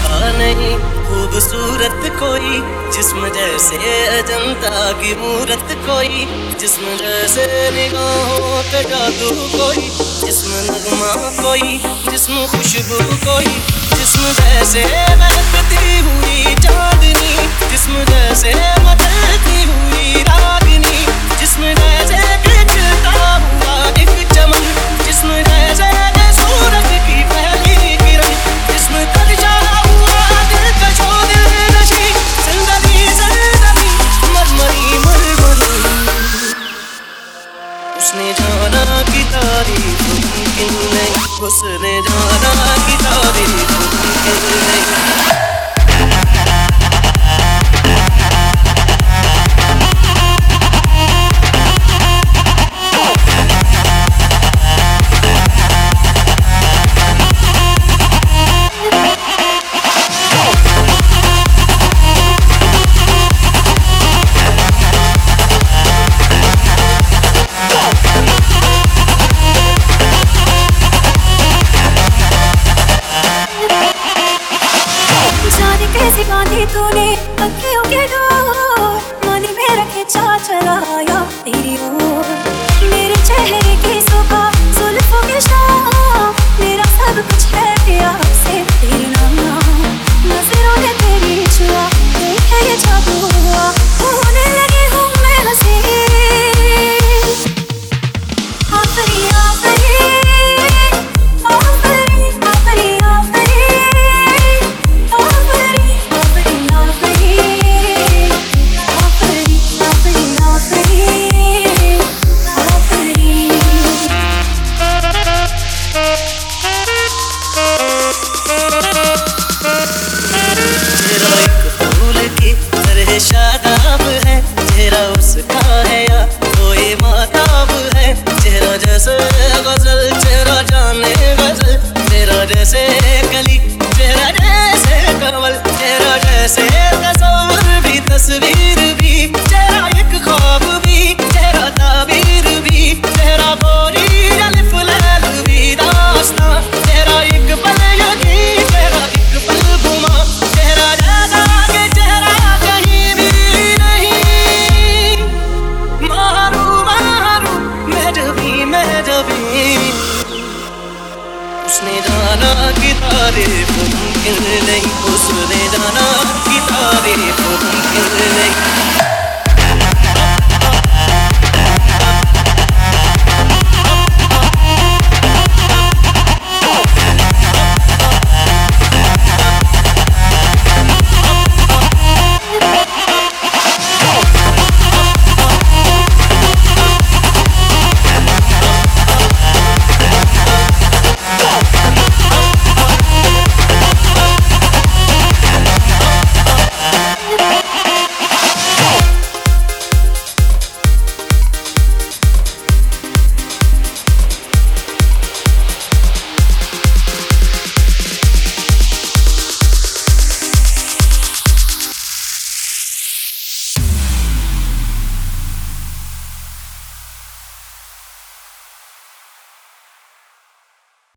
देखा नहीं खूबसूरत कोई, जिस्म जैसे अजंता की मूरत कोई, जिस्म जैसे निगाहों पे जादू कोई, जिस्म नगमा कोई, जिस्म खुशबू कोई, जिस्म जैसे महकती हुई चांदनी, जिस्म जैसे मचलती हुई रागनी, जिस्म जैसे खिंचता हुआ एक चमन, जिस्म जैसे सूरज की पहली किरण, जिस्म तड़जा हुआ दिलकशो दिलनशी, जिंदगी जिंदगी मरमरी मरमरी। उसने जाना कि तारीफ मुमकिन नहीं, उसने जाना कि तारीफ मुमकिन नहीं। बांधी तूने अखियों के डोर, मन में रखे चा चलाया तेरी ओर, मेरे चेहरे की सुबह जुल्फों के शाम, मेरा सब कुछ है प्यार से तेरे नाम, नजरों ने तेरी छुआ देखे ये जादू हुआ, होने लगी हूँ मैं हंसी, आफरी आफरी आफरी आफरी आफरी शादाब है चेहरा उसका है या कोई माताब है, चेहरा जैसे गजल चेहरा जाने गजल, चेहरा जैसे कली चेहरा जैसे कमल, चेहरा जैसे तस्वीर भी तस्वीर भी, चेहरा एक ख्वाब भी चेहरा ताबीर भी, चेहरा गोरी अलिफ लैल भी दास्तां, चेहरा एक पल यकीन चेहरा एक पल गुमा, चेहरा जैसा के चेहरा उसने जाना कि तारीफ मुमकिन नहीं, उसने जाना कि तारीफ मुमकिन नहीं।